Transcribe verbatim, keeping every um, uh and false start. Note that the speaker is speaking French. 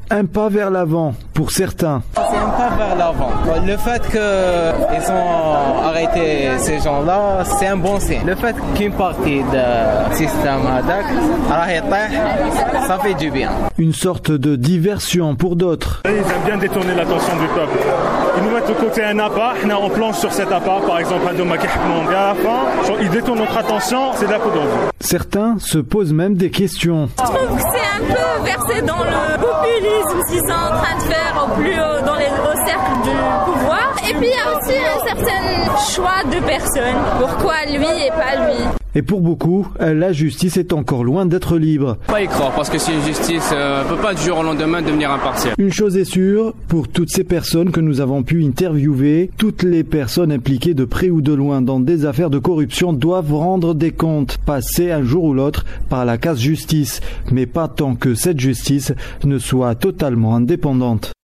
Un pas vers l'avant pour certains. C'est un pas vers l'avant. Le fait qu'ils ont arrêté ces gens-là, c'est un bon signe. Le fait qu'une partie du système Hadak, ça fait du bien. Une sorte de diversion pour d'autres. Ils aiment bien détourner l'attention du peuple. Ils nous mettent de côté un appât, on planche sur cet appât, par exemple, un dommage et à la fin, ils détournent notre attention, c'est de la poudre. Certains se posent même des questions. Je trouve que c'est un peu versé dans le populisme, ce qu'ils sont en train de faire au plus haut, dans les, au cercle du pouvoir. Et puis il y a aussi un certain choix de personnes. Pourquoi lui et pas lui? Et pour beaucoup, la justice est encore loin d'être libre. Pas y croire, parce que si une justice ne euh, peut pas du jour au lendemain devenir impartiale. Une chose est sûre, pour toutes ces personnes que nous avons pu interviewer, toutes les personnes impliquées de près ou de loin dans des affaires de corruption doivent rendre des comptes, passer un jour ou l'autre par la case justice, mais pas tant que cette justice ne soit totalement indépendante.